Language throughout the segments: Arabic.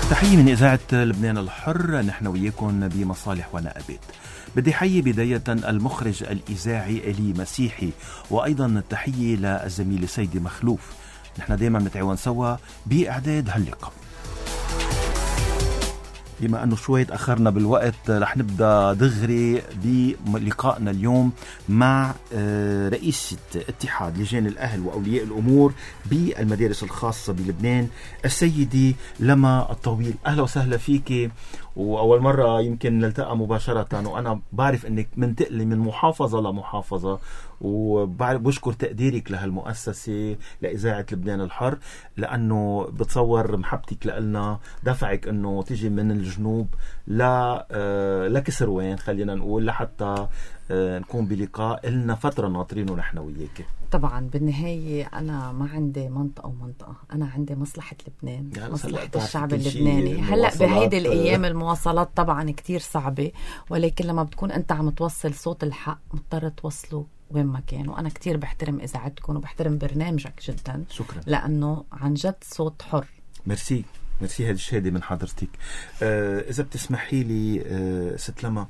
تحية من إذاعة لبنان الحر، نحن وياكم بمصالح ونقابات. بدي حيي بداية المخرج الإذاعي إلي مسيحي، وأيضا تحية للزميل سيدي مخلوف. نحن دايما نتعاون سوا بإعداد هاللقاء. بما أنه شوي تأخرنا بالوقت، رح نبدأ دغري بلقائنا اليوم مع رئيسة اتحاد لجان الأهل وأولياء الأمور بالمدارس الخاصة بلبنان، السيدة لما الطويل. أهلا وسهلا فيك، وأول مرة يمكن نلتقى مباشرة، وأنا بعرف أنك منتقلة من محافظة لمحافظة، وبشكر تقديرك لهالمؤسسة لإذاعة لبنان الحر، لأنه بتصور محبتك لنا دفعك أنه تجي من الجنوب لكسروين، خلينا نقول، لحتى نكون بلقاء. لنا فترة ناطرينه نحن وياك. طبعا بالنهاية أنا ما عندي منطقة ومنطقة، أنا عندي مصلحة لبنان، يعني مصلحة الشعب اللبناني. هلأ بهيدي الأيام المواصلات طبعا كتير صعبة، ولكن لما بتكون أنت عم توصل صوت الحق مضطر توصله وين ما كان. وأنا كتير بحترم إذاعتكم وبحترم برنامجك جدا. شكرا، لأنه عن جد صوت حر. ميرسي هذه الشهادة من حضرتك. إذا بتسمحي لي ست لما،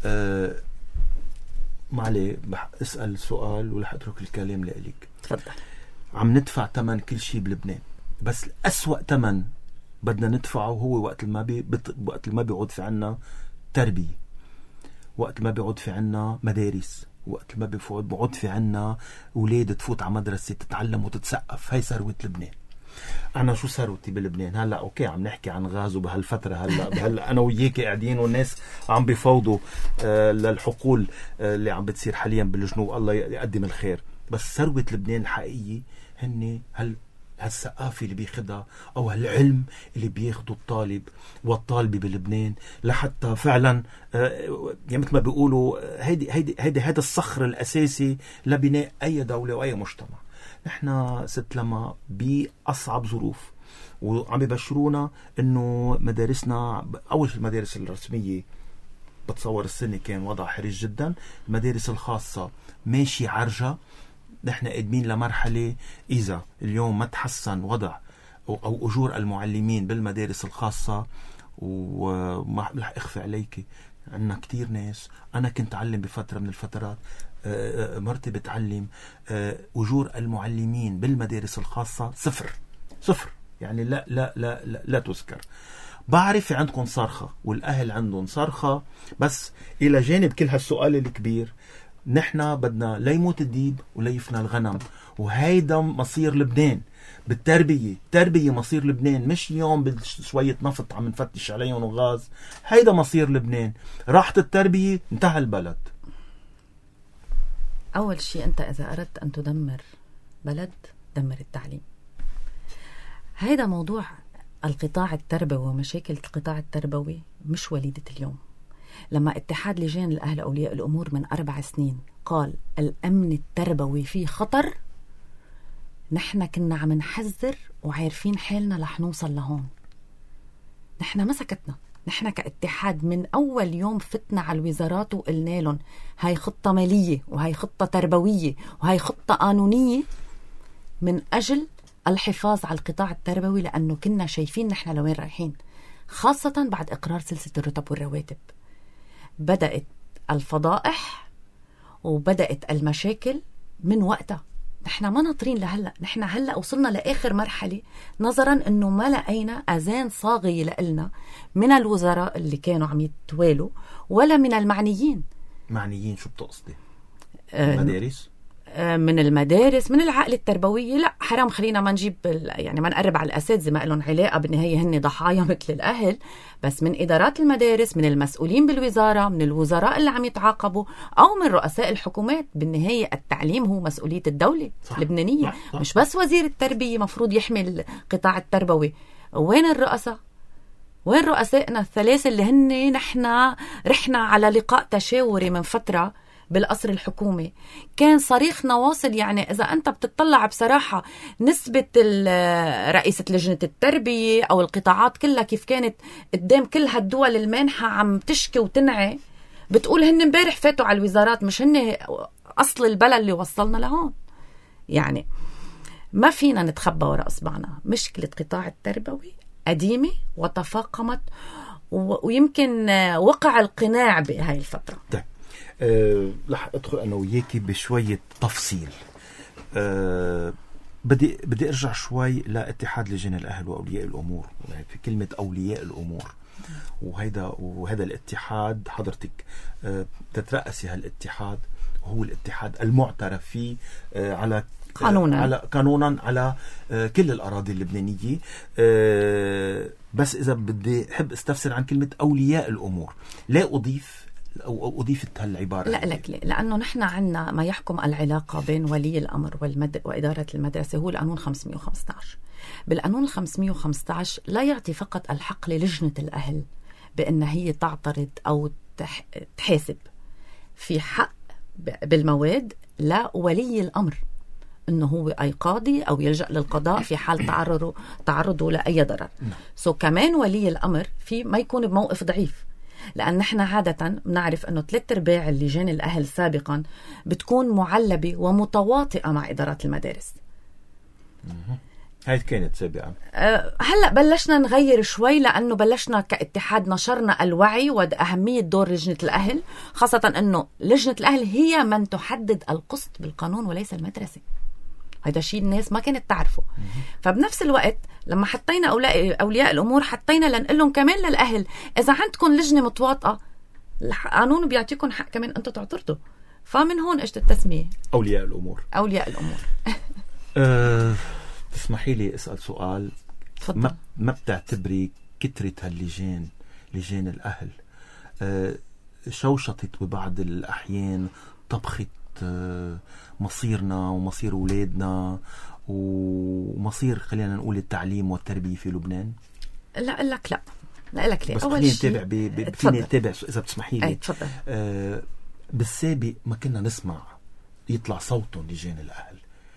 معلي اسأل سؤال ورح اترك الكلام لإلك. تفضل. عم ندفع ثمن كل شيء بلبنان، بس أسوأ ثمن بدنا ندفعه هو وقت ما بيعود في عنا تربية، وقت ما بيعود في عنا مدارس، وقت ما بيعود في عنا أولاد تفوت على مدرسة تتعلم وتتسقف. هاي ثروة لبنان. أنا شو ثروتي بلبنان؟ هلا أوكي عم نحكي عن غاز، وبهالفترة هلا أنا وياك قاعدين والناس عم بيفوضوا للحقول اللي عم بتصير حاليا بالجنوب، الله يقدم الخير. بس ثروة لبنان الحقيقية هن هالثقافة اللي بياخدها، أو هالعلم اللي بياخده الطالب والطالبة بلبنان، لحتى فعلا يعني مثل ما بيقولوا هيدا الصخر الأساسي لبناء أي دولة وأي مجتمع. نحن ست لما بأصعب ظروف، وعم ببشرونا انه مدارسنا، اول المدارس الرسمية بتصور السنة كان وضع حرج جدا، المدارس الخاصة ماشي عرجة. نحن قادمين لمرحلة إذا اليوم ما تحسن وضع أو أجور المعلمين بالمدارس الخاصة، وما رح أخفي عليك عنا كتير ناس. أنا كنت أعلم بفترة من الفترات، مرتي بتعلم، أجور المعلمين بالمدارس الخاصة صفر، يعني لا تذكر. بعرف عندكم صرخة والأهل عندهم صرخة، بس إلى جانب كل هالسؤال الكبير، نحن بدنا لا يموت الديب ولا يفنى الغنم، وهيدا مصير لبنان بالتربية. تربية مصير لبنان، مش اليوم بشوية نفط عم نفتش عليهم وغاز. هيدا مصير لبنان. راحت التربية انتهى البلد. أول شيء أنت إذا أردت أن تدمر بلد دمر التعليم. هيدا موضوع القطاع التربوي ومشاكل القطاع التربوي مش وليدة اليوم. لما اتحاد لجان الأهل أولياء الأمور من 4 سنين قال الأمن التربوي فيه خطر، نحن كنا عم نحذر وعارفين حالنا رح نوصل لهون. نحن ما سكتنا، نحن كاتحاد من أول يوم فتنا على الوزارات وقلنا لهم هاي خطة مالية وهاي خطة تربوية وهاي خطة قانونية من أجل الحفاظ على القطاع التربوي، لأنه كنا شايفين نحن لوين رايحين، خاصة بعد إقرار سلسلة الرتب والرواتب. بدأت الفضائح وبدأت المشاكل من وقتها. نحن ما ناطرين لهلأ، نحن هلأ وصلنا لآخر مرحلة، نظرا أنه ما لقينا أذان صاغية لإلنا من الوزراء اللي كانوا عم يتوالوا ولا من المعنيين. معنيين شو بتقصدي؟ مدارس؟ من المدارس، من العقل التربوية. لا حرام، خلينا ما نجيب يعني ما نقرب على الأساتذة، ما لهم علاقة، بالنهاية هن ضحايا مثل الأهل. بس من إدارات المدارس، من المسؤولين بالوزارة، من الوزراء اللي عم يتعاقبوا، أو من رؤساء الحكومات. بالنهاية التعليم هو مسؤولية الدولة اللبنانية، مش بس وزير التربية مفروض يحمل القطاع التربوي. وين الرؤساء؟ وين رؤسائنا الثلاثة اللي هن نحن رحنا على لقاء تشاوري من فترة بالقصر الحكومي، كان صريخنا واصل. يعني إذا أنت بتطلع بصراحة نسبة رئيسة لجنة التربية أو القطاعات كلها كيف كانت قدام كل هالدول المانحة عم تشكي وتنعي، بتقول هن امبارح فاتوا على الوزارات، مش هن أصل البلد اللي وصلنا لهون. يعني ما فينا نتخبى وراء أصبعنا. مشكلة قطاع التربوي قديمة وتفاقمت، ويمكن وقع القناع بهاي الفترة. طيب رح أدخل أنا وياكي بشوية تفصيل. بدي أرجع شوي لاتحاد لجان الأهل وأولياء الأمور. في كلمة أولياء الأمور، وهذا الاتحاد حضرتك تترأسي هالاتحاد، وهو الاتحاد المعترف فيه على قانونا على كل الأراضي اللبنانية. بس إذا بدي أحب استفسر عن كلمة أولياء الأمور، لا أضيفت هالعبارة. لا لك ليه؟ لأنه نحن عنا ما يحكم العلاقة بين ولي الأمر وإدارة المدرسة هو القانون 515. بالقانون 515 لا يعطي فقط الحق للجنة الأهل بأن هي تعترض أو تحاسب، في حق بالمواد لا ولي الأمر أنه هو أي قاضي أو يلجأ للقضاء في حال تعرضه لأي ضرر. كمان ولي الأمر في ما يكون بموقف ضعيف، لأن نحن عادة بنعرف أنه 3/4 اللجان الأهل سابقا بتكون معلبة ومتواطئة مع إدارة المدارس. هاي كانت سابقا. هلأ بلشنا نغير شوي، لأنه بلشنا كاتحاد نشرنا الوعي وأهمية دور لجنة الأهل، خاصة أنه لجنة الأهل هي من تحدد القسط بالقانون وليس المدرسة. هذا شيء الناس ما كانت تعرفه. فبنفس الوقت لما حطينا أولياء الأمور حطينا لنقول لهم كمان للأهل إذا عندكم لجنة متواطئة القانون بيعطيكم حق كمان أنتوا تعترضوا. فمن هون اجت التسمية أولياء الأمور. أولياء الأمور. تسمحي لي أسأل سؤال. ما بتعتبري كترة هاللجان، لجان الأهل، شوشطت ببعض الأحيان طبخت مصيرنا ومصير أولادنا ومصير خلينا نقول التعليم والتربية في لبنان؟ لا لك ليه. بس خلينا نتابع فيني نتابع إذا بتسمحي لي. تفضل. بالسابق ما كنا نسمع يطلع صوتهم لجان الأهل.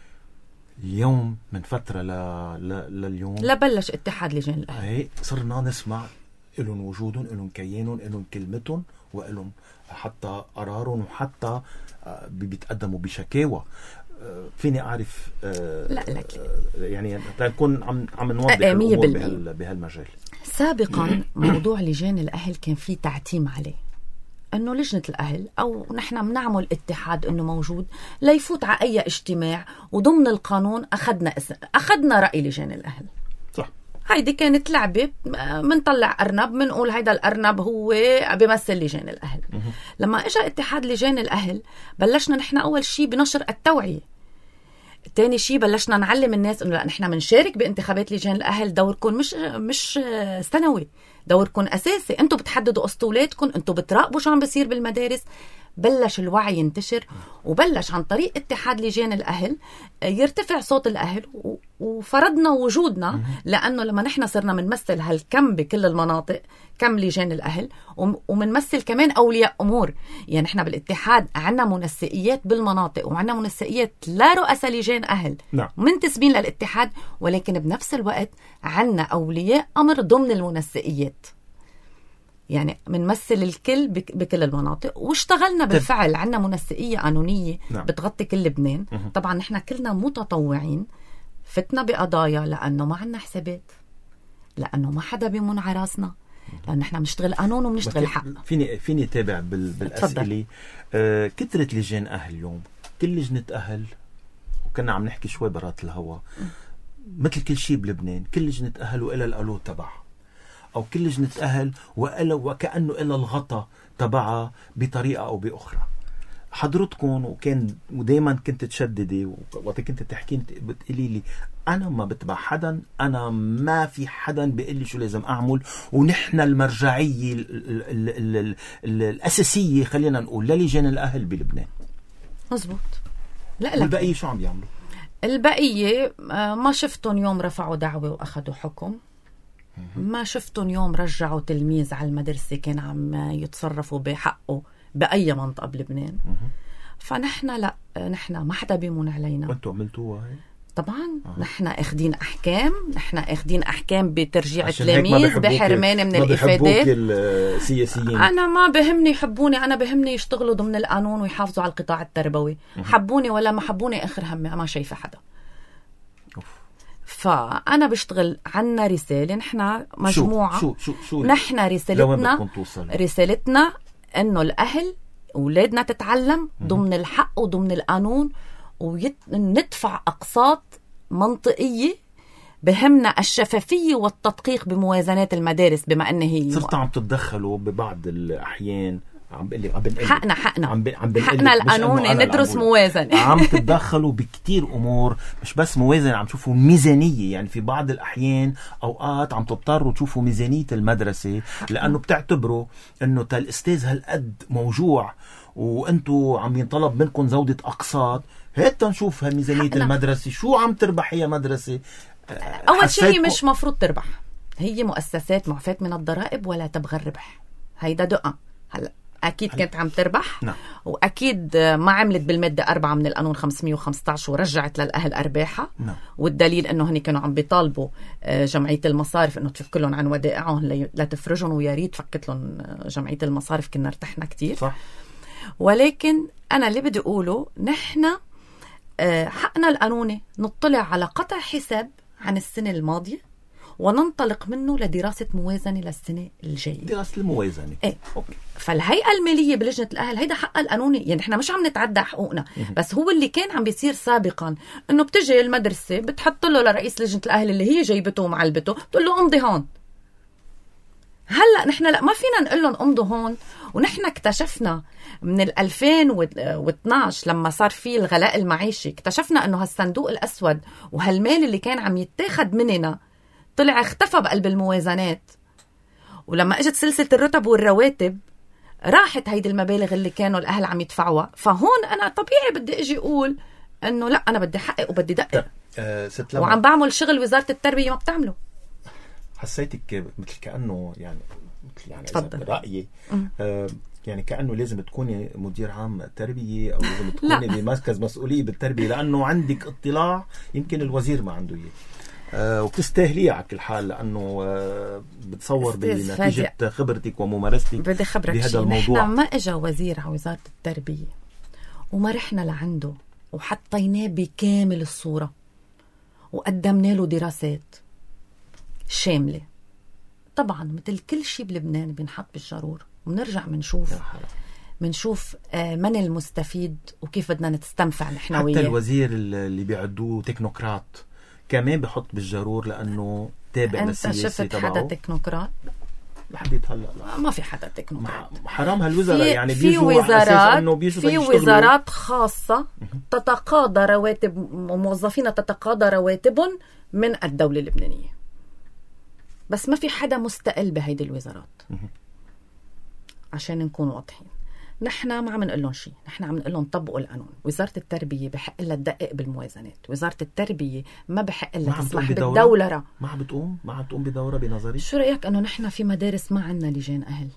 اليوم من فترة لليوم بلش اتحاد لجان الأهل، صرنا نسمع إلهم وجودهم، إلهم كيانهم، إلهم كلمتهم، وإلهم حتى قرارهم، وحتى بيتقدموا بشكاوى. فيني أعرف لا لك يعني نكون عم نوضح الأمور بهالمجال. سابقا موضوع لجان الأهل كان فيه تعتيم عليه، أنه لجنة الأهل أو نحن بنعمل اتحاد أنه موجود لا يفوت على أي اجتماع، وضمن القانون أخذنا رأي لجان الأهل. صح. هيدي كانت لعبة، منطلع أرنب منقول هيدا الأرنب هو بيمثل لجان الأهل. لما إجا اتحاد لجان الأهل بلشنا نحن أول شيء بنشر التوعية، تاني شيء بلشنا نعلم الناس إنه لا نحن منشارك بانتخابات لجان الأهل، دوركم مش سنوي، دوركم أساسي، أنتوا بتحددوا أسطولاتكم، أنتوا بتراقبوا شو عم بيصير بالمدارس. بلش الوعي ينتشر، وبلش عن طريق اتحاد لجان الأهل يرتفع صوت الأهل، وفرضنا وجودنا، لأنه لما نحن صرنا منمثل هالكم بكل المناطق، كم لجان الأهل، ومنمثل كمان أولياء أمور. يعني نحن بالاتحاد عنا منسقيات بالمناطق، وعنا منسقيات لا رؤساء لجان أهل منتسبين للاتحاد، ولكن بنفس الوقت عنا أولياء أمر ضمن المنسقيات. يعني منمثل الكل بكل المناطق، واشتغلنا بالفعل. عنا منسقية قانونية بتغطي كل لبنان. طبعا نحن كلنا متطوعين، فتنا بقضايا لأنه ما عنا حسابات، لأنه ما حدا بيمون على راسنا، لأن نحن بنشتغل قانون وبنشتغل حق. فيني تابع بالأسئلة. كترة لجان أهل اليوم، كل لجنة أهل، وكنا عم نحكي شوي برات الهوا، مثل كل شيء بلبنان كل لجنة أهل وإلى الألو تبعها، أو كل لجنة أهل وكأنه إلى الغطاء تبعها بطريقة أو بأخرى. حضرتكم ودايما كنت تشددي، وقت كنت تحكي بتقولي لي أنا ما بتبع حدا، أنا ما في حدا بيقول لي شو لازم أعمل، ونحن المرجعية الأساسية خلينا نقول للجان الأهل بلبنان. مزبوط. لا والبقية شو عم يعملوا؟ البقية ما شفتهم يوم رفعوا دعوة وأخذوا حكم، ما شفتهم يوم رجعوا تلميذ على المدرسة كان عم يتصرفوا بحقه بأي منطقة بلبنان. فنحن لا، نحن ما حدا بيمون علينا. وانتوا عملتوها هاي؟ طبعا. نحن اخدين أحكام بترجيع التلاميذ، بحرمان من الإفادات. السياسيين أنا ما بهمني يحبوني، أنا بهمني يشتغلوا ضمن القانون ويحافظوا على القطاع التربوي. حبوني ولا ما حبوني آخر همي، ما شايفة حدا. فأنا بشتغل عنا رسالة، نحن مجموعة شو نحن رسالتنا إنه الأهل أولادنا تتعلم ضمن الحق وضمن القانون، وندفع أقساط منطقية. بهمنا الشفافية والتدقيق بموازنات المدارس، بما أن هي صرتوا عم تتدخلوا ببعض الأحيان، حقنا القانوني ندرس موازنة. عم تتدخلوا بكتير أمور، مش بس موازنة، عم تشوفوا ميزانية. يعني في بعض الأحيان أوقات عم تضطروا تشوفوا ميزانية المدرسة، لأنه بتعتبروا أنه الأستاذ هالقد موجوع وأنتوا عم ينطلب منكم زودة أقساط، هيك نشوف ميزانية المدرسة شو عم تربح هي مدرسة. أول شيء مش مفروض تربح، هي مؤسسات معفاة من الضرائب ولا تبغى الربح، هيدا دقة. هلأ أكيد كانت عم تربح. نعم. وأكيد ما عملت بالمادة 4 من القانون 515 ورجعت للأهل أرباحها. نعم. والدليل أنه هني كانوا عم بيطالبوا جمعية المصارف أنه تفك لهم عن ودائعهم لا تفرجهم، ويا ريت فكت لهم جمعية المصارف، كنا ارتحنا كتير. صح. ولكن أنا اللي بدي أقوله، نحن حقنا القانوني نطلع على قطع حساب عن السنة الماضية وننطلق منه لدراسة موازنة للسنة الجاية. دراسة الموازنة. إيه. فالهيئة المالية بلجنة الأهل هيدا حقها القانوني، يعني إحنا مش عم نتعدى حقوقنا، بس هو اللي كان عم بيصير سابقا إنه بتجي المدرسة بتحط له لرئيس لجنة الأهل اللي هي جايبته ومعلبته، بتقول له امضي هون. هلأ نحن لا، ما فينا نقول لهم امضوا هون. ونحن اكتشفنا من 2012 لما صار فيه الغلاء المعيشي، اكتشفنا إنه هالصندوق الأسود وهالمال اللي كان عم يتاخد مننا طلع اختفى بقلب الموازنات. ولما اجت سلسلة الرتب والرواتب راحت هيدي المبالغ اللي كانوا الأهل عم يدفعوها. فهون أنا طبيعي بدي أجي أقول أنه لا، أنا بدي حقق وبدي دقق. وعم بعمل شغل وزارة التربية ما بتعمله. حسيتك مثل كأنه يعني تفضل. رأيي يعني كأنه لازم تكوني مدير عام تربية أو لازم تكوني بمركز مسؤولية بالتربية، لأنه عندك اطلاع يمكن الوزير ما عنده إياه. وبتستاهليه على كل حال، لأنه بتصور بنتيجة خبرتك وممارستك بدي خبرك بهذا الموضوع. نحن ما اجى وزير على وزارة التربية وما رحنا لعنده وحطيناه بكامل الصورة وقدمنا له دراسات شاملة. طبعا مثل كل شيء بلبنان بنحط بالجرور وبنرجع منشوف من المستفيد وكيف بدنا نستنفع نحن وياه. حتى الوزير اللي بيعدوه تكنوقراط كمان بحط بالجرور، لأنه تابع للسياسة تبعه. أنت شفت حدا تكنوقراط؟ لحديت هلا لا، ما في حدا تكنوقراط. حرام هالوزراء يعني في وزارات خاصة تتقاضى رواتب وموظفين تتقاضى رواتبهم من الدولة اللبنانية، بس ما في حدا مستقل بهيدي الوزارات. عشان نكون واضحين، نحن ما عم نقول لهم شيء، نحن عم نقول لهم طبقوا القانون. وزارة التربية بحق لها تدقق بالموازنات، وزارة التربية ما بحق لها تسمح بالدولرة. ما عم تقوم بدورة بنظري. شو رأيك انه نحن في مدارس ما عندنا لجان اهل؟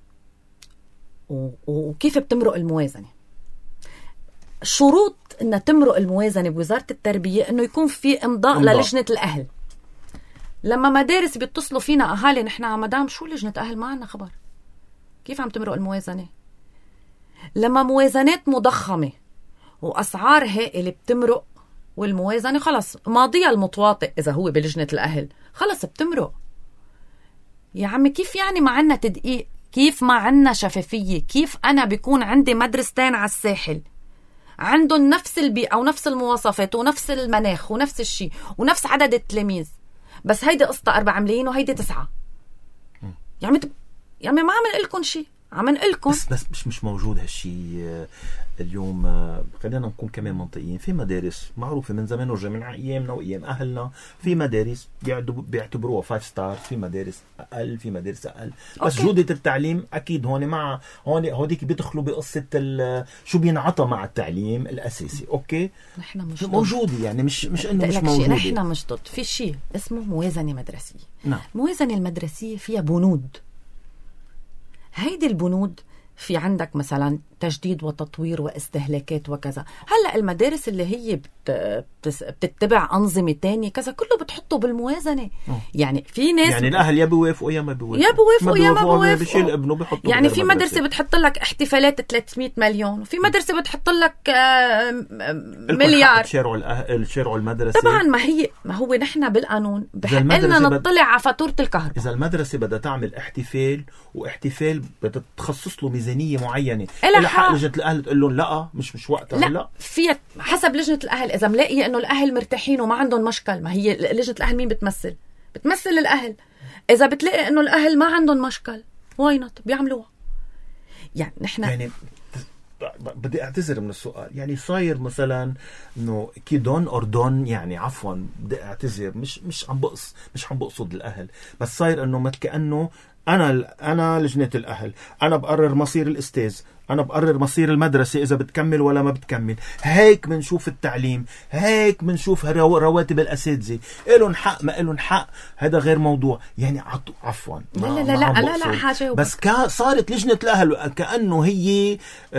وكيف بتمرق الموازنة؟ شروط انها تمرق الموازنة بوزارة التربية انه يكون في امضاء للجنة الاهل. لما مدارس بيتصلوا فينا اهالي، نحن مدام شو لجنة اهل ما عندنا خبر، كيف عم تمرق الموازنة؟ لما موازنات مضخمة وأسعار هائلة بتمرق، والموازنة خلص ماضيها المتواطئ إذا هو بلجنة الأهل خلص بتمرق. يا عمي كيف يعني ما عنا تدقيق؟ كيف ما عنا شفافية؟ كيف أنا بيكون عندي مدرستين على الساحل عندهم نفس البيئة ونفس المواصفات ونفس المناخ ونفس الشيء ونفس عدد التلاميذ، بس هيدي قسطة 4 ملايين وهيدي 9؟ يعني ما عم نقول لكم شيء، عم نقلكم بس مش موجود هالشيء اليوم. خلينا نكون كمان منطقيين. في مدارس معروفة من زمان ورجع من أيامنا وأيام أهلنا، في مدارس بيعتبروها 5 ستار، في مدارس أقل، في مدارس أقل، بس أوكي. جودة التعليم أكيد هوديك بيدخلوا بقصة شو بينعطى مع التعليم الأساسي. أوكي نحن مش موجودة، يعني مش إنه مش موجودة. نحن مش ضد. في شيء اسمه موازنة مدرسية. نعم. الموازنة المدرسية فيها بنود. هيدي البنود في عندك مثلا تجديد وتطوير واستهلاكات وكذا. هلأ المدارس اللي هي بتتبع أنظمة تانية كذا، كله بتحطه بالموازنة. يعني في ناس يعني الأهل يا بيوافقوا يا ما بيوافقوا، يا ما بيوافقوا، بشيل ابنه بيحطه. يعني في مدرسة بتحط لك احتفالات 300 مليون، وفي مدرسة بتحط لك مليار. الشارع المدرسة طبعا ما هو نحن بالقانون بحق لنا نطلع على فاتورة الكهرباء. إذا المدرسة بدها تعمل واحتفال بدها تخصص له ميزانية معينة، إلى حق لجنة الأهل تقول لهم لا مش وقتها. لا في حسب لجنة الأهل، إذا ملاقي إنه الأهل مرتاحين وما عندهم مشكل، ما هي لجنة الأهل مين بتمثل الأهل. إذا بتلاقي إنه الأهل ما عندهم مشكل واينت بيعملوها. يعني نحن يعني بدي اعتذر من السؤال، يعني صاير مثلا انه كي دون اور دون، يعني عفوا بدي اعتذر، مش عم بقصد الاهل، بس صاير انه مثل كانه انا لجنة الاهل، انا بقرر مصير الاستاذ، انا بقرر مصير المدرسة اذا بتكمل ولا ما بتكمل، هيك بنشوف التعليم، هيك بنشوف رواتب الاساتذة، إلهم حق ما إلهم حق، هذا غير موضوع. يعني عفوا لا حاجة بس صارت لجنة الاهل كأنه هي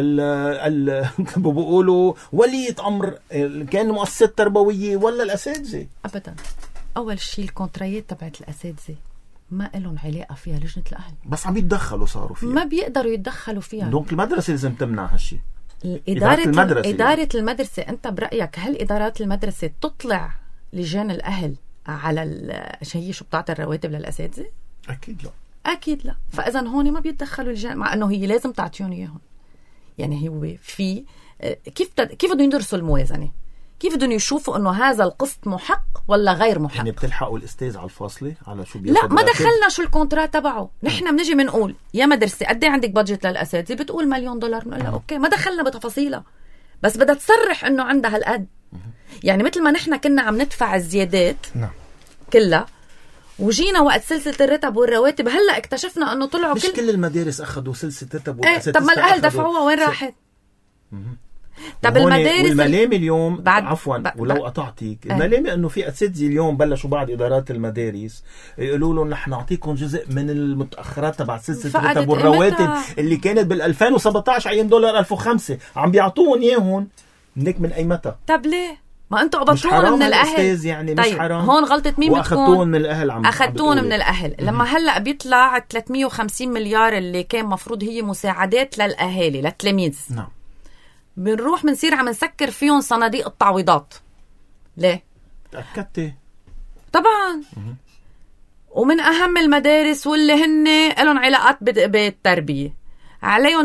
بيقولوا ولية امر كان مؤسسات تربوية ولا الاساتذة. ابدا. اول شيء الكونترايات تبعت الاساتذة ما لهم علاقة فيها لجنة الأهل، بس عم يتدخلوا، صاروا فيها، ما بيقدروا يتدخلوا فيها. دونك المدرسة لازم تمنع هالشيء. إدارة المدرسة أنت برأيك هل إدارات المدرسة تطلع لجان الأهل على شو بتعطي الرواتب للأساتذة؟ أكيد لا. فإذا هون ما بيتدخلوا لجان، مع أنه هي لازم تعطيهم إياهم. يعني هو في كيف بدهم يدرسوا الموازنة، كيف بدهم يشوفوا انه هذا القسط محق ولا غير محق. يعني بتلحقوا الاستاذ على الفاصله على شو بياخذ؟ لا ما دخلنا شو الكونترات تبعه. نحن بنجي بنقول يا مدرسه قد ايه عندك بادجت للاساتذه، بتقول $1,000,000، بنقول لها اوكي، ما دخلنا بتفاصيلها، بس بدها تصرح انه عندها هالقد. يعني مثل ما نحن كنا عم ندفع الزيادات كلها، وجينا وقت سلسله الرتب والرواتب هلا اكتشفنا انه طلعوا مش كل المدارس اخذوا سلسله رتب والاساتذه. طب ما الاهل دفعوها وين راحت؟ طب المدارس والملامة اليوم ولو قطعتك الملامة انه في اساتذه اليوم بلشوا بعض ادارات المدارس يقولوا لهم نحن نعطيكم جزء من المتاخرات تبع سلسله الرتب والرواتب اللي كانت بال2017 ايام $1005 عم بيعطوهم اياهم. منك من اي متى؟ طب ليه؟ ما انتوا قبضتوهم من الاهل. يعني طيب مش حرام؟ هون غلطه مين بتكون؟ واخذتوهم من الاهل. اخذتوهم من الاهل. لما هلا بيطلع 350 مليار اللي كان مفروض هي مساعدات للاهالي للتلاميذ، نعم، بنروح منصير عم نسكر فيهم صناديق التعويضات. ليه؟ تأكدتي؟ طبعا. ومن أهم المدارس واللي هن لهم علاقات بالتربية عليهم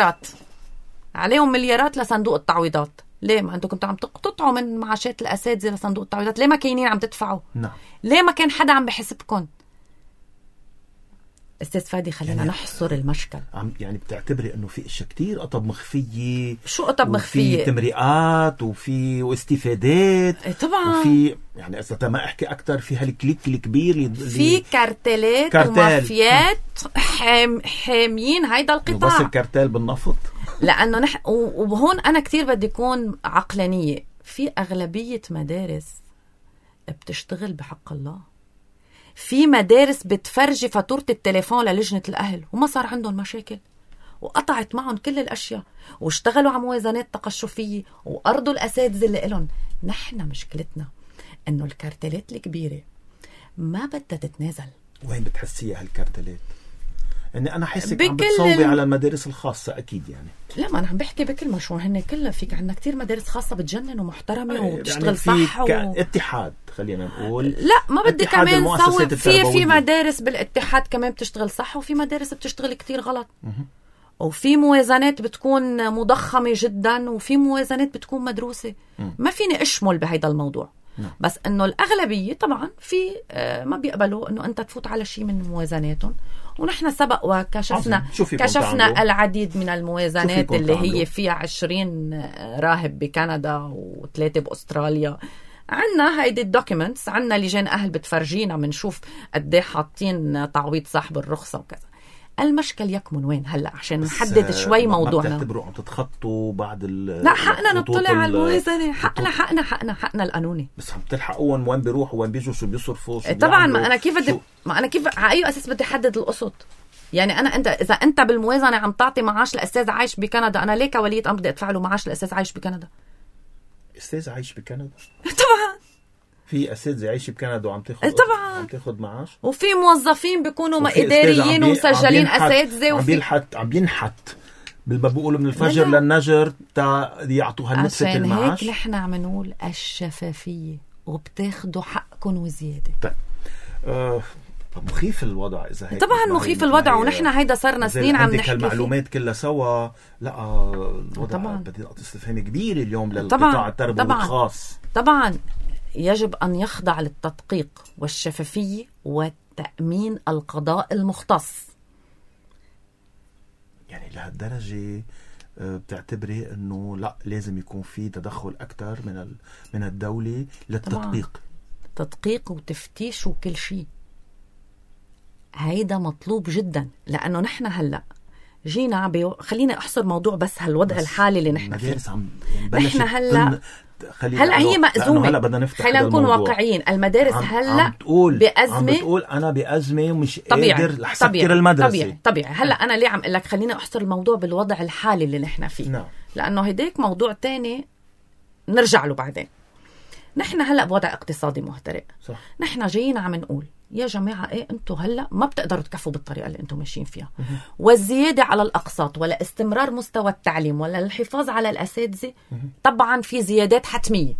مليارات لصندوق التعويضات. ليه؟ ما أنتم كنتوا عم تقطعوا من معاشات الأساتذة لصندوق التعويضات، ليه ما كاينين عم تدفعوا؟ نعم. ليه ما كان حدا عم بحسبكم؟ استاذ فادي خلينا يعني نحصر المشكل. يعني بتعتبري انه في اشياء كتير قطب مخفيه؟ شو قطب مخفيه؟ وفي تمريقات وفي استفادات طبعا، وفي يعني اذا ما احكي اكتر في هالكليك الكبير في كارتلات ومافيات حاميين هيدا القطاع. بس الكارتل بالنفط. لانه وهون انا كتير بدي اكون عقلانيه. في اغلبيه مدارس بتشتغل بحق الله، في مدارس بتفرجي فاتورة التليفون للجنة الأهل وما صار عندهم مشاكل، وقطعت معهم كل الأشياء واشتغلوا على موازنات تقشفية وأرضوا الأساتذة اللي إلهم. نحن مشكلتنا إنه الكارتلات الكبيرة ما بدها تتنازل. وين بتحسيها هالكارتلات؟ يعني أنا حسك عم بتصوبي على المدارس الخاصة أكيد. يعني لا، ما أنا عم بحكي بكل مشروع هن كلها. فيك عندنا كتير مدارس خاصة بتجنن ومحترمة وبتشتغل يعني صح اتحاد خلينا نقول. لا ما بدي كمان صوب في مدارس بالاتحاد كمان بتشتغل صح، وفي مدارس بتشتغل كتير غلط. وفي موازنات بتكون مضخمة جدا وفي موازنات بتكون مدروسة. ما فيني أشمل بهيدا الموضوع. بس انه الاغلبيه طبعا في ما بيقبلوا انه انت تفوت على شيء من موازناتهم. ونحن سبق وكشفنا العديد من الموازنات اللي هي فيها 20 راهب بكندا و3 باستراليا. عنا هيدي الدوكيومنتس، عنا لجان اهل بتفرجينا، بنشوف قد ايه حاطين تعويض صاحب الرخصه وكذا. المشكل يكمن وين هلا عشان نحدد شوي موضوعنا؟ ما بتعتبروا عم تتخطوا بعد لا، حقنا نطلع على الموازنة. حقنا القانوني. بس عم تلحقوهم وين بيروحوا وين بيجوا شو بيصرفوا شو طبعا. ما انا كيف على اي اساس بدي احدد القسط؟ يعني اذا انت بالموازنه عم تعطي معاش لاستاذ عايش بكندا، انا ليه كولية امر بدي ادفع له معاش لاستاذ عايش بكندا؟ أستاذ عايش بكندا طبعا في أساتذة عايش بكندا وعم تاخد طبعا عم تاخد معاش، وفي موظفين بيكونوا إداريين ومسجلين أساتذة، عم بينحت بيقولوا من الفجر للنجر تا يعطوها نتفة المعاش. عشان هيك نحن عم نقول الشفافية وبتاخدوا حقكم وزيادة. طيب مخيف الوضع إذا هيك. طبعا مخيف الوضع، ونحن هيدا صارنا سنين عم نحكي المعلومات كلها سوا. لا الوضع بدي نقطة استفهام كبيرة اليوم للقطاع التربوي الخاص. طبعا يجب أن يخضع للتدقيق والشفافية وتأمين القضاء المختص. يعني لهالدرجة بتعتبري أنه لا لازم يكون في تدخل أكتر من الدولة للتدقيق؟ طبعاً. تدقيق وتفتيش وكل شيء، هيدا مطلوب جدا. لأنه نحن هلأ جينا خليني أحصر موضوع بس هالوضع الحالي اللي نحن فيه. نحن هلأ هي مأزومة. خلينا نكون واقعيين. المدارس هلأ بأزمة. أنا بأزمة ومش قادر لحسكر المدرسة. طبيعي. هلأ أنا ليه عم أقول لك خليني أحصر الموضوع بالوضع الحالي اللي نحن فيه. نعم. لأنه هيديك موضوع تاني نرجع له بعدين. نحن هلأ بوضع اقتصادي مهترئ. صح. نحن جايين عم نقول يا جماعة انتوا هلأ ما بتقدروا تكفوا بالطريقة اللي انتوا ماشيين فيها، والزيادة على الأقساط ولا استمرار مستوى التعليم ولا الحفاظ على الأساتذة. طبعا في زيادات حتمية،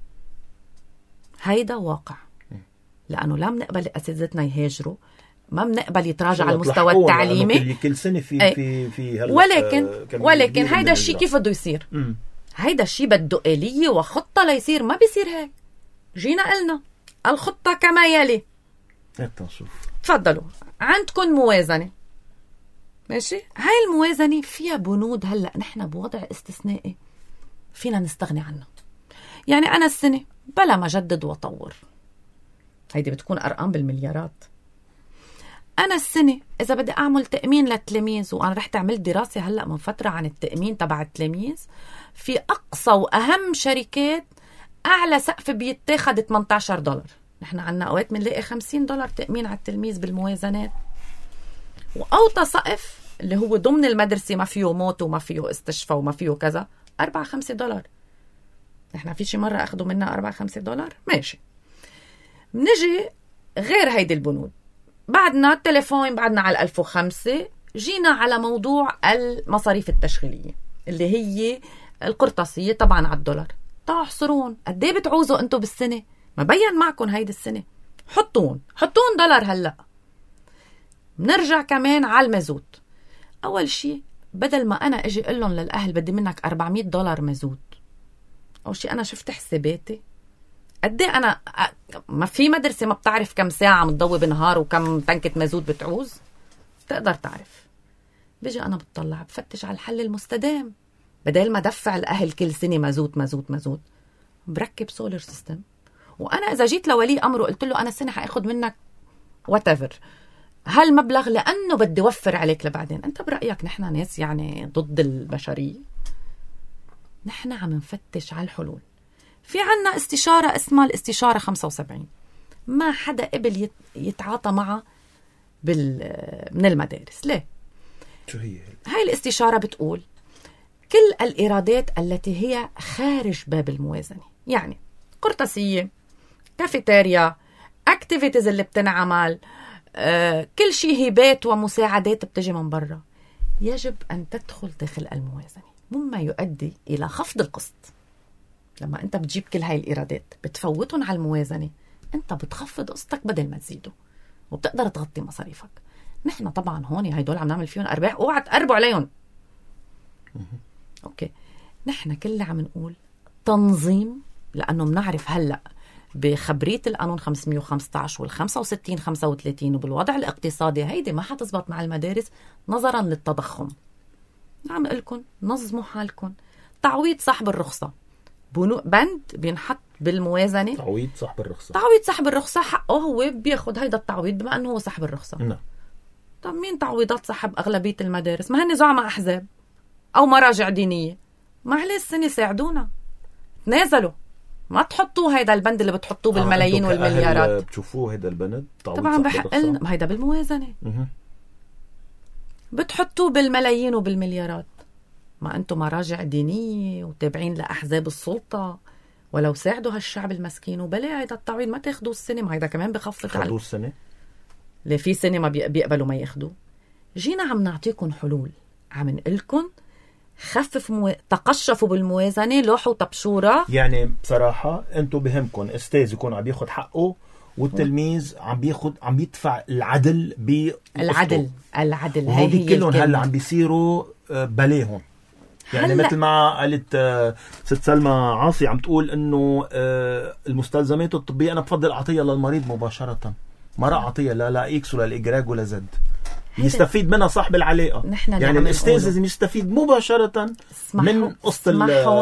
هيدا واقع. لأنه لا بنقبل أساتذتنا يهاجروا، ما بنقبل يتراجع على المستوى التعليمي كل سنة في ولكن هيدا الشيء كيف بده يصير؟ هيدا الشيء بده آلية وخطة ليصير. ما بيصير هيك. جينا قلنا الخطة كما يلي. نشوف. تفضلوا، عندكم موازنة، ماشي. هاي الموازنة فيها بنود. هلأ نحن بوضع استثنائي فينا نستغني عنها. يعني أنا السنة بلا ما جدد وطور، هيدي بتكون أرقام بالمليارات. أنا السنة إذا بدي أعمل تأمين للتلاميذ، وأنا رحت أعمل دراسة هلأ من فترة عن التأمين تبع التلاميذ، في أقصى وأهم شركات أعلى سقف بيتاخد $18. نحن عنا أوقات منلاقي $50 تأمين على التلميذ بالموازنات، وأوطى سقف اللي هو ضمن المدرسة ما فيه موت وما فيه استشفاء وما فيه كذا $4-5. نحن في شي مرة أخذوا منا $4-5 ماشي. منجي غير هيدي البنود، بعدنا التليفون بعدنا على 1005. جينا على موضوع المصاريف التشغيلية اللي هي القرطاسية طبعا على $1. تحصرون قد ايه بتعوزوا انتو بالسنة؟ ما بين معكم هيدي السنة، حطون $1 هلأ. بنرجع كمان على المازوت. أول شيء بدل ما أنا أجي أقول لهم للأهل بدي منك $400 مازوت، أول شيء أنا شفت حساباتي قد ايه. أنا ما في مدرسة ما بتعرف كم ساعة عم تضوي بالنهار وكم تنكة مازوت بتعوز، تقدر تعرف. بيجي أنا بتطلع بفتش على الحل المستدام. بدل ما دفع الأهل كل سنة مازوت بركب سولر سيستم. وأنا إذا جيت لولي أمره قلت له أنا السنة حأخذ منك whatever هالمبلغ لأنه بدي وفر عليك لبعدين، أنت برأيك نحن ناس يعني ضد البشرية؟ نحن عم نفتش على الحلول. في عنا استشارة اسمها الاستشارة 75، ما حدا قبل يتعاطى معها من المدارس. ليه؟ شو هي؟ هاي الاستشارة بتقول كل الإيرادات التي هي خارج باب الموازنة، يعني قرطاسية، كافيتيريا، اكتيفيتيز اللي بتنعمل، كل شيء هبات ومساعدات بتجي من برا، يجب أن تدخل داخل الموازنة، مما يؤدي إلى خفض القسط. لما أنت بتجيب كل هاي الإيرادات بتفوتهم على الموازنة، أنت بتخفض قسطك بدل ما تزيده، وبتقدر تغطي مصاريفك. نحن طبعا هون هيدول عم نعمل فيهم أرباح، اوعى تقربوا عليهم. أوكي، نحن كله عم نقول تنظيم، لأنه بنعرف هلأ بخبرية القانون 515 وال65 35 وبالوضع الاقتصادي هيدي ما حتزبط مع المدارس نظرا للتضخم. عم نقولكم نظموا حالكم. تعويض صاحب الرخصة، بند بينحط بالموازنة. تعويض صاحب الرخصة حقه هو بياخد هيدا التعويض بما أنه هو صاحب الرخصة. نعم. طب مين تعويضات صاحب أغلبية المدارس؟ ما هن زعماء أحزاب أو مراجع دينية. ما عليه السنة ساعدونا، تنازلوا، ما تحطوه هيدا البند اللي بتحطوه بالملايين والمليارات. بتشوفوه هيدا البند طبعا بحق لنا، ما هيدا بالموازنة بتحطوه بالملايين وبالمليارات. ما أنتم مراجع دينية وتابعين لأحزاب السلطة، ولو ساعدوا هالشعب المسكين وبلا هيدا التعويض ما تاخدوا السينما، هيدا كمان بخفف خدوا السنة اللي في سينما بيقبلوا ما ياخدوا. جينا عم نعطيكم حلول، عم نقلكم خفف تقشفوا بالموازنة، لوحوا طبشورة. يعني بصراحة انتو بهمكم استاذ يكون عم ياخد حقه والتلميذ عم بيدفع العدل العدل هي كلهم هلا عم بيصيروا بلاهم. يعني مثل ما قالت ست سلمى عاصي عم تقول انه المستلزمات الطبية انا بفضل اعطيها للمريض مباشرة، ما راح اعطيها لا اكس ولا الاجراج ولا زد، يستفيد منها صاحب العلاقة. يعني الاستاذ لازم يستفيد مباشرة من قسط اسمحوا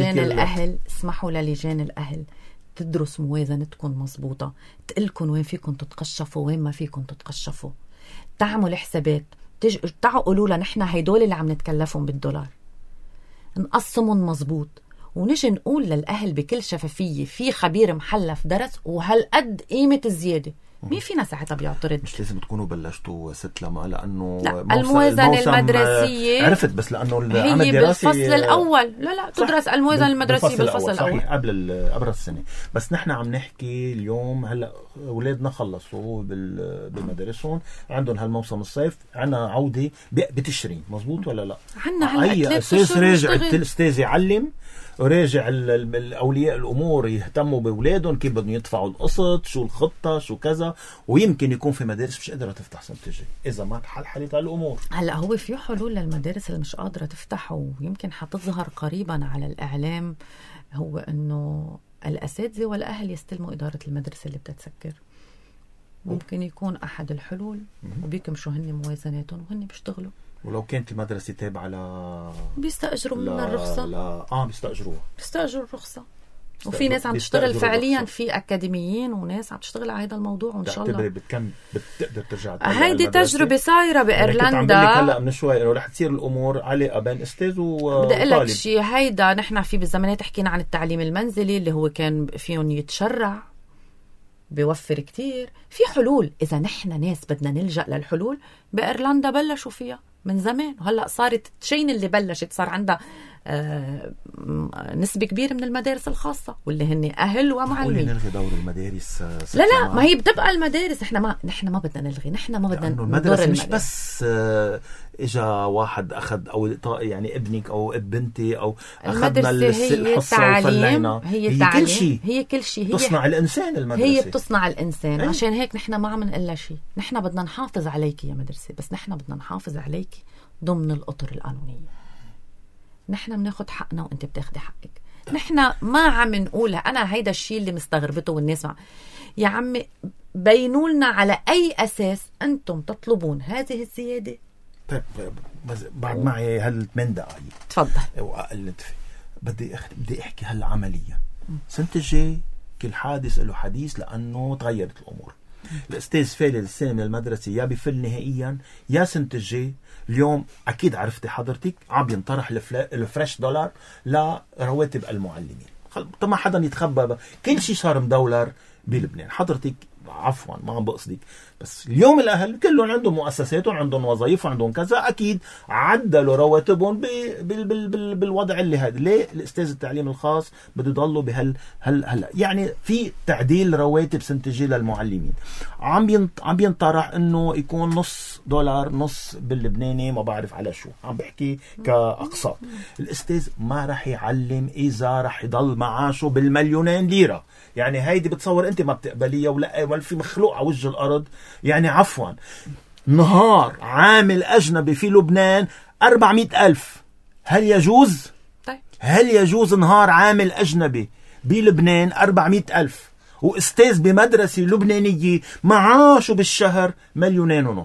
للجان الأهل تدرس موازنتكم مزبوطة، تقلكم وين فيكم تتقشفوا وين ما فيكم تتقشفوا، تعملوا الحسابات، تعوا قولوا لنا نحن هيدول اللي عم نتكلفهم بالدولار، نقسمهم مزبوط، ونجي نقول للأهل بكل شفافية في خبير محلف درس وهالقد قيمة الزيادة. مين فينا ساعتها بيعترض؟ مش لازم تكونوا بلشتوا ست لما، لأنه الموازنة المدرسية عرفت، بس لأنه العام الدراسي بالفصل الأول. لا تدرس الموازنة المدرسية بالفصل الأول قبل السنة. بس نحن عم نحكي اليوم هلا أولادنا خلصوا بمدارسهم، عندهم هالموسم الصيف، عنا عودة بتشرين، مزبوط ولا لا؟ عنا هلا أي أساس راجع الأستاذ يعلم، وراجع الأولياء الأمور يهتموا بأولادهم كيف بدهم يدفعوا القسط، شو الخطة، شو كذا. ويمكن يكون في مدارس مش قادرة تفتح سنة الجاي إذا ما حلت الأمور. هلا هو في حلول للمدارس اللي مش قادرة تفتح، ويمكن حتظهر قريبا على الإعلام، هو إنه الأساتذة والأهل يستلموا إدارة المدرسة اللي بتتسكر. ممكن يكون أحد الحلول، وبيكمشوا هن موازناتهم وهن بيشتغلوا. ولو كانت المدرسة تابعة بيستأجروا من الرخصة. بيستأجروا الرخصة. وفي ناس عم تشتغل فعليا، في أكاديميين وناس عم تشتغل على هذا الموضوع، وإن شاء الله بتقدر ترجع. هيدي تجربة صايرة بإيرلندا. هلا من شوي إنه رح تصير الأمور علاقة بين أستاذ وطالب. بدي أقول لك شيء، هيدا نحن في بالزمانات حكينا عن التعليم المنزلي اللي هو كان فيهم يتشرع، بيوفر كتير. في حلول إذا نحن ناس بدنا نلجأ للحلول. بإيرلندا بلشوا فيها من زمان، وهلأ صارت تشين اللي بلشت صار عندها نسبة كبيرة من المدارس الخاصة واللي هن أهل ومعلمين. نلغي دور المدارس؟ لا ما هي بتبقى المدارس. نحن ما بدنا نلغي، نحن ما بدنا ندور المدرسة. مش بس إجا واحد أخذ أو يعني ابنك أو بنتي أو أخذنا الحصة وفلينا. هي كل شيء هي تصنع الإنسان. المدرسة هي بتصنع الإنسان. عشان هيك نحن ما عم نقول شيء. نحن بدنا نحافظ عليك يا مدرسة، بس نحن بدنا نحافظ عليك ضمن الأطر القانونية. نحن بناخد حقنا وانت بتاخدي حقك. نحن ما عم نقولها. انا هيدا الشيء اللي مستغربته والناس يا عمي بينوا لنا على اي اساس انتم تطلبون هذه الزياده. طيب بعد معي 8 دقائق تفضل واقل. بدي احكي هلا عمليا. سنة الجاي كل حادث له حديث، لانه تغيرت الامور. الاستاذ فالي السنة من المدرسة يا بفل نهائيا يا سنة الجاي. اليوم أكيد عرفتي حضرتك عم ينطرح الفريش دولار لرواتب المعلمين. طب ما حدا يتخبى، كل شيء صار مدولار بلبنان. حضرتك عفوا ما عم بقصدك، بس اليوم الأهل كلهم عندهم مؤسساتهم، عندهم وظائف، عندهم كذا، أكيد عدلوا رواتبهم بالوضع اللي هذا. ليه الأستاذ التعليم الخاص بده يضلوا هلا يعني في تعديل رواتب سنتجي للمعلمين. عم ينطرح إنه يكون $1 نص باللبناني، ما بعرف على شو عم بحكي كأقساط. الأستاذ ما رح يعلم إذا رح يضل معاشه بالمليونين ليرة. يعني هيدي بتصور انت ما بتقبليها ولا في مخلوق على وجه الارض. يعني عفوا نهار عامل اجنبي في لبنان 400,000 هل يجوز؟ طيب. هل يجوز نهار عامل اجنبي بلبنان 400,000 واستاذ بمدرسة لبنانية معاشه بالشهر 2,500,000؟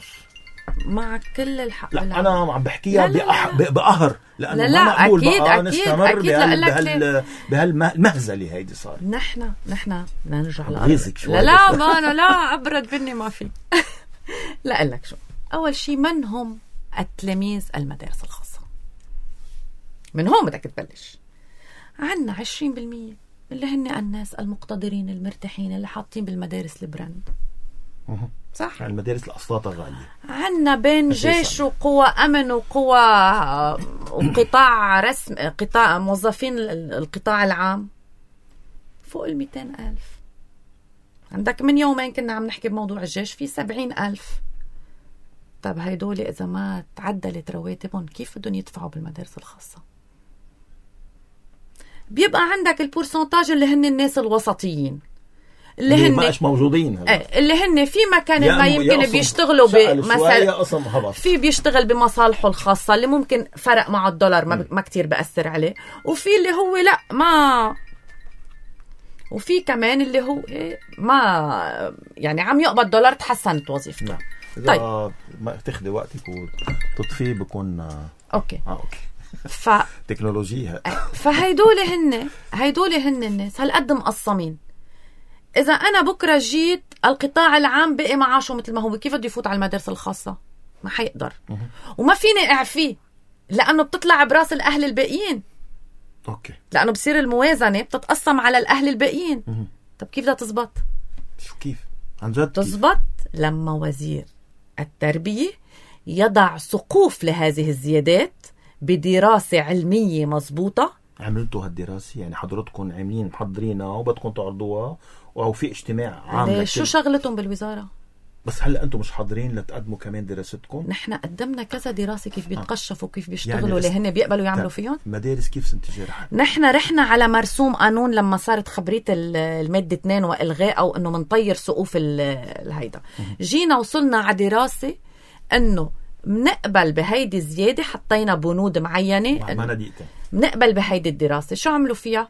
مع كل الحق. لا أنا عم بحكيها بقهر، لأنه لا ما مقبول أكيد بقى أكيد نستمر أكيد بهالمهزلة هيدي صار. نحن نرجع لا عبرت بني ما في. لا أقول لك شو. أول شيء، من هم التلاميذ المدارس الخاصة؟ من هون بدك تبلش. عنا 20% اللي هن الناس المقتدرين المرتاحين اللي حاطين بالمدارس البراند، صح؟ المدارس الأسلاطة غالية. عنا بين جيش وقوى أمن وقوى وقطاع رسم، قطاع موظفين القطاع العام، فوق 200,000. عندك من يومين كنا عم نحكي بموضوع الجيش في 70,000. طب هيدول إذا ما تعدلت رواتبهم كيف بدهم يدفعوا بالمدارس الخاصة؟ بيبقى عندك البورسنتاج اللي هن الناس الوسطيين اللي هن ماش موجودين هلا، اللي هن في مكان ما يمكن بيشتغلوا بمثلا في بيشتغل بمصالحه الخاصة اللي ممكن فرق مع الدولار ما كتير بأثر عليه، وفي اللي هو لا ما، وفي كمان اللي هو ما يعني عم يقبض دولار تحسنت وظيفته. طيب ما تاخدي وقتك وتطفيه بكون اوكي. تكنولوجيا. هيدول هن الناس هالقد مقصمين. إذا أنا بكرة جيت القطاع العام بقي معاشه مثل ما هو، كيف بده يفوت على المدارس الخاصة؟ ما حيقدر. وما فيني أعفيه لأنه بتطلع براس الأهل الباقيين. أوكي. لأنه بصير الموازنة بتتقسم على الأهل الباقيين. طب كيف بدها تزبط؟ شو كيف؟ عن جد تزبط لما وزير التربية يضع سقوف لهذه الزيادات بدراسة علمية مضبوطة. عملتوا هالدراسة؟ يعني حضرتكم عاملين محضرينها وبدكم تعرضوها أو في اجتماع عام؟ شو شغلتهم بالوزارة؟ بس هلأ أنتم مش حاضرين لتقدموا كمان دراستكم؟ نحن قدمنا كذا دراسة كيف بيتقشفوا وكيف بيشتغلوا اللي هن بيقبلوا يعملوا فيهم. مدارس كيف سنتجي رح؟ نحن رحنا على مرسوم قانون لما صارت خبرية المادة 2 وإلغاء أو أنه منطير سقوف الهيدا. جينا وصلنا على دراسة أنه منقبل بهيدي الزيادة، حطينا بنود معينة منقبل بهيدي الدراسة. شو عملوا فيها؟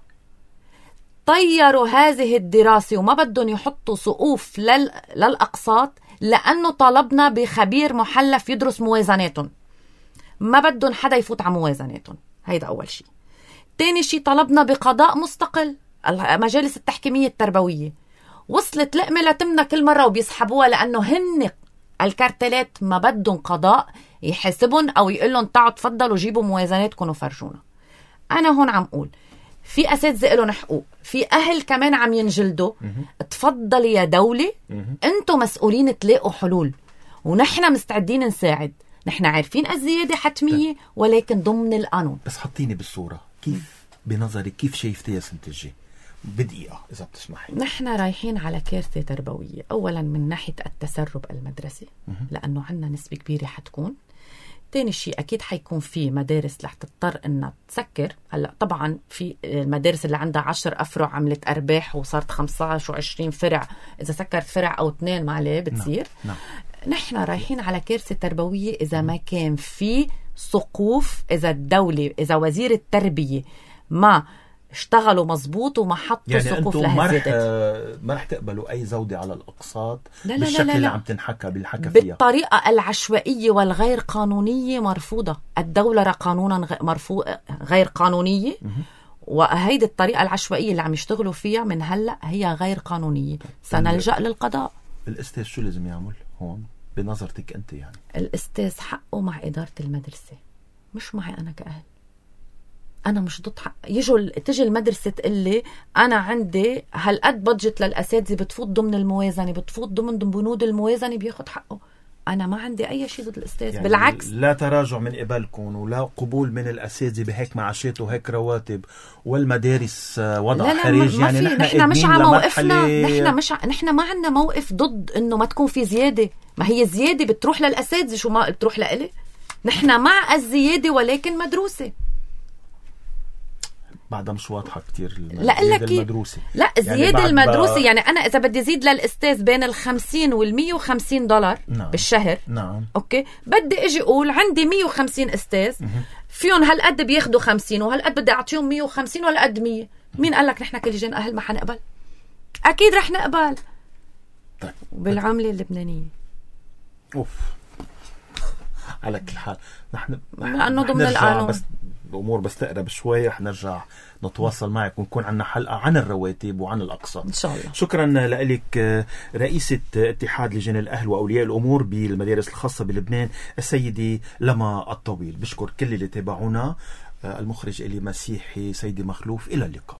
طيروا هذه الدراسة وما بدهم يحطوا سقوف للأقساط لأنه طلبنا بخبير محلف يدرس موازناتهم. ما بدهم حدا يفوت على موازناتهم. هيدا أول شيء. تاني شيء طلبنا بقضاء مستقل. المجالس التحكيمية التربوية وصلت لقمة لتمنا كل مرة وبيسحبوها لأنه هن الكارتلات ما بدهم قضاء يحاسبهم أو يقولون تعالوا تفضلوا جيبوا موازناتكم وفرجونا. أنا هون عم أقول في أساتذة لهم حقوق، في أهل كمان عم ينجلدوا. تفضل يا دولة، أنتم مسؤولين تلاقوا حلول ونحن مستعدين نساعد. نحن عارفين الزيادة حتمية ولكن ضمن القانون. بس حطيني بالصورة، كيف بنظري كيف شايفتي يا سنتجي بدقيقة إذا بتسمحي؟ نحن رايحين على كارثة تربوية. أولا من ناحية التسرب المدرسي لأنه عنا نسبة كبيرة حتكون. تاني شيء أكيد حيكون في مدارس رح تضطر إنها تسكر. هلا طبعا في المدارس اللي عندها 10 أفرع عملت أرباح وصارت 15 و20 فرع، إذا سكرت فرع أو 2 ما عليه بتصير. نعم. نحن رايحين على كارثة تربوية إذا ما كان في سقوف، إذا الدولة إذا وزير التربية ما اشتغلوا مزبوط وما حطوا يعني سقوف لهالزيادات. ما رح تقبلوا أي زودة على الأقساط بالشكل اللي عم تنحكى بالحكى فيها. بالطريقة العشوائية والغير قانونية مرفوضة. الدولة قانونا غير قانونية، وهيدي الطريقة العشوائية اللي عم يشتغلوا فيها من هلأ هي غير قانونية. سنلجأ للقضاء. الأستاذ شو لازم يعمل هون بنظرتك أنت؟ يعني الأستاذ حقه مع إدارة المدرسة، مش معي أنا كأهل. أنا مش ضد حق تجي المدرسة تقول لي أنا عندي هالقد بادجت للأساتذة بتفوت ضمن الموازنة، بتفوت ضمن بنود الموازنة، بياخد حقه. أنا ما عندي أي شيء ضد الأستاذ، يعني بالعكس. لا تراجع من قبلكم ولا قبول من الأساتذة بهيك معاشات وهيك رواتب، والمدارس وضع حرج. يعني نحن مش على موقفنا. نحن ما عندنا موقف ضد إنه ما تكون في زيادة. ما هي الزيادة بتروح للأساتذة، شو ما بتروح لإلي. نحن مع الزيادة ولكن مدروسة. بعدها مش واضحة كتير الزيادة المدروسة. لا الزيادة يعني المدروسة يعني أنا إذا بدي زيد للأستاذ بين 50 وال150 دولار نعم. بالشهر. نعم. أوكي، بدي أجي أقول عندي 150 أستاذ فيهم هالقد بياخدوا 50 وهالقد بدي أعطيهم 150 وهالقد 100. مين قال لك نحن كلجان أهل ما حنقبل؟ أكيد رح نقبل. طيب. بالعملة اللبنانية. على كل حال نحن لأنه ضمن القانون. بس الأمور بس تقرب شوي رح نرجع نتواصل معك ونكون عنا حلقة عن الرواتب وعن الأقساط إن شاء الله. شكرا لك رئيسة اتحاد لجان الأهل وأولياء الأمور بالمدارس الخاصة بلبنان السيدة لما الطويل. بشكر كل اللي تابعونا. المخرج إلي مسيحي سيدي مخلوف. إلى اللقاء.